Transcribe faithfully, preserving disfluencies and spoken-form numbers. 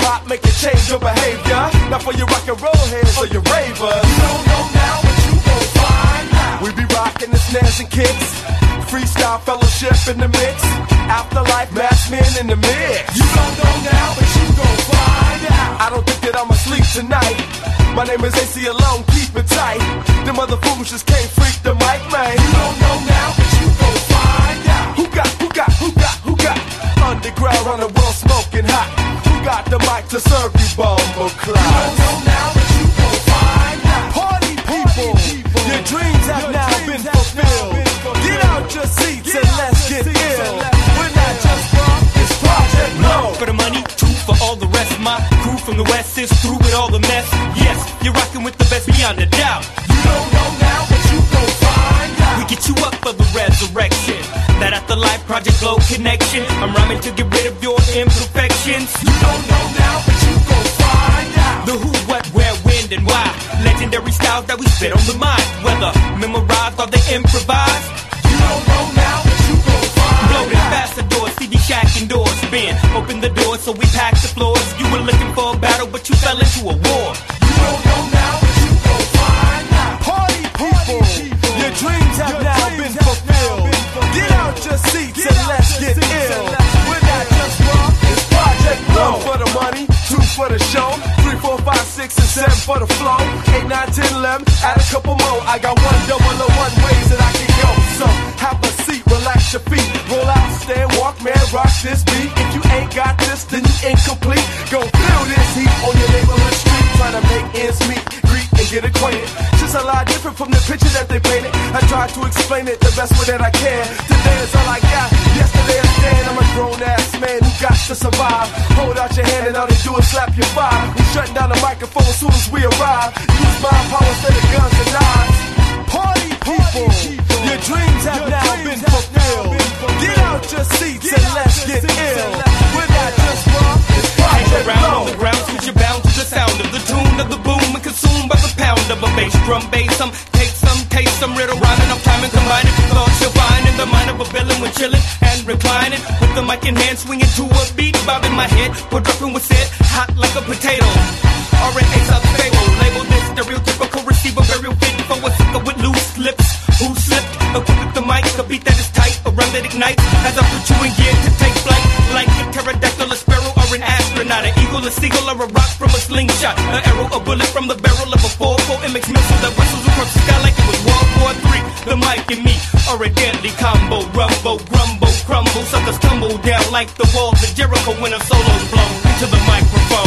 hop, make you change your behavior. Not for your rock and roll heads or your ravers. You don't know now, but you gon' find out. We be rocking the snares and kicks, freestyle fellowship in the mix, afterlife mass men in the mix. You don't know now, but you gon' find out. I don't think that I'ma sleep tonight. My name is A C Alone, keep it tight. Them other fools just can't freak the mic, man. You don't know now, but you gon' find out. Who got, who got, who got, who got? Underground on the world smoking hot. Who got the mic to serve you, Bumbo Clyde? You don't know now, but you gon' find out. Party people, people. Your dreams have your now dreams been fulfilled. Get out your seats get and let's get ill. We're not just from this project, no. For the money, two for all the rest. My crew from the west is through with all the mess. Yes, you're rocking with the best beyond a doubt. You don't know now, but you gon' find out. We get you up for the resurrection. That afterlife project glow connection. I'm rhyming to get rid of your imperfections. You don't know now, but you gon' find out. The who, what, where, when, and why. Legendary styles that we spit on the mic. Whether memorized or they improvised. You don't know now, but you gon' find Bloated out. ambassadors, C D Shack indoors. Spin, open the doors so we pack the floors. You were looking for a battle, but you fell into a war. You don't know now, but you gon' find out. Party people, people. Your dreams have your now dreams been fulfilled. Been fulfilled. Get out your seats get and let's get ill. We're not just one, it's Project One for the money, two for the show, three, four, five, six, and seven for the flow, eight, nine, ten, eleven, add a couple more. I got one double or one ways that I can go. So have a seat, relax your feet, roll out, stand, walk, man, rock this beat. If you ain't got this, then you incomplete. Go feel this heat on your neighborhood street, trying to make ends meet, greet and get acquainted. Just a lot different from the picture that they painted. I try to explain it the best way that I can. Today is all I got, yesterday is then. I'm a grown ass man who got to survive. Hold out your hand and all they do is slap your vibe. We shutting down the microphone as soon as we arrive. Use mind power instead of guns and knives. Party people, your dreams have now been fulfilled. Get out your seats and let's get ill. We're not just rock, it's Project Around on One. the ground, cause you're bound to the sound of the tune of the boom and consumed by the pound of a bass drum bass. Some take some, taste some riddle rhyming. I'm time and combining thoughts you'll find in the mind of a villain when chilling and reclining with the mic in hand, swinging to a beat, bobbing my head. We're dropping with it, hot like a potato. Or an ace of fable. Label this stereotypical receiver, burial fit for a sucker with loose lips. Who slipped? Equipped with the mic, a beat that is tight, a rhyme that ignites. As I put you in gear to take flight, like a pterodactyl, a sparrow, or an astronaut, an eagle, a seagull, or a rock from a slingshot, an arrow, a bullet from the barrel of a four four M X missile that whistles across the sky like it was World War Three. The mic and me are a deadly combo, rumble, grumble, crumble, suckers tumble down like the walls of Jericho when a solo's blown into the microphone.